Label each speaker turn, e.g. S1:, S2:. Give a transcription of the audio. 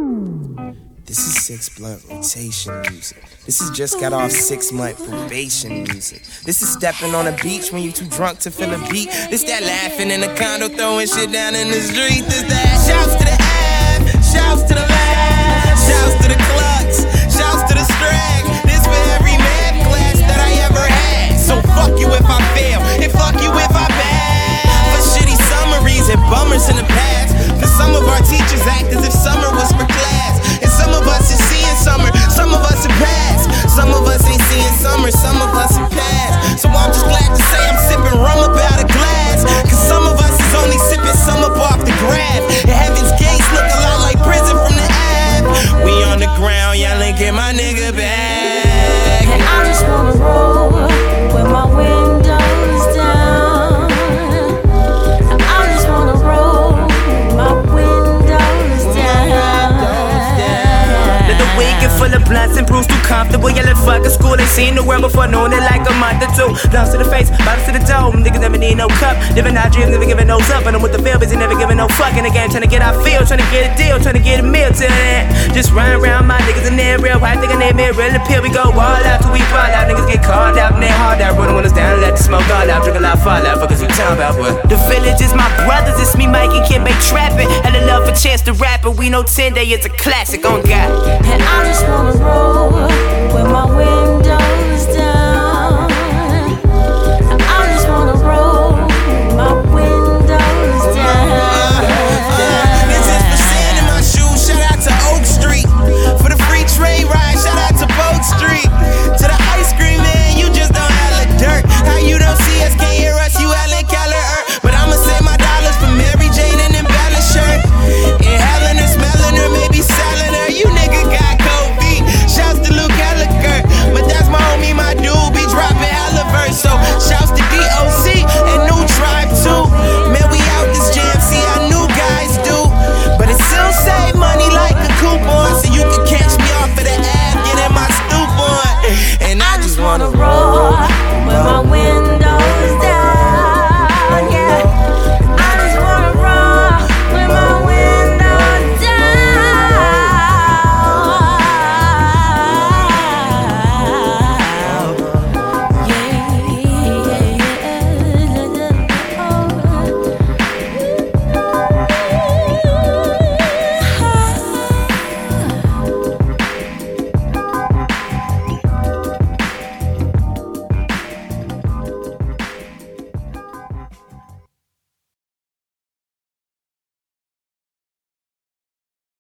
S1: This is 6 blunt rotation music. This is just got off 6-month probation music. This is stepping on a beach when you too drunk to feel a beat. This that laughing in the condo, throwing shit down in the street. This that shouts to the ab, shouts to the lab, shouts to the clucks, shouts to the strag. This for every math class that I ever had. So fuck you if I fail, and fuck you if I pass. For shitty summaries and bummers in the past. For some of our teachers act as if summer was for class. And some of us is seeing summer, some of us are past. Some of us ain't seeing summer, some of us are past. So I'm just glad to say I'm sipping rum about a glass. Cause some of us is only sipping some up off the grab. And heaven's gates look a lot like prison from the ab. We on the ground yelling, get my nigga back.
S2: And I just wanna roll with my windows down. And I just wanna roll with my windows down.
S3: Let the week get full of blunts and brews too comfortable. Yelling fuck at school, ain't seen the world before, known it like a month or two. Blunts to the face, bottles to the dome. Niggas never need no cup. Living our dreams, never giving no up. And I'm with the feel busy, never giving no fuck in the game. Trying to get our feel, trying to get a deal, trying to get a meal till then. Just run around my niggas in there real. White thinking they made real appeal. We go all out till we fall out. Niggas get called out and they hard out. Running windows down and let the smoke all out. Drink a lot, fall out. Fuckers you talking about, boy. The village is my brothers. It's me, Mike, and Kid, make trapping. Had a love for Chance the Rapper. We know 10 Day is a classic on God.
S2: And I just wanna roll with my windows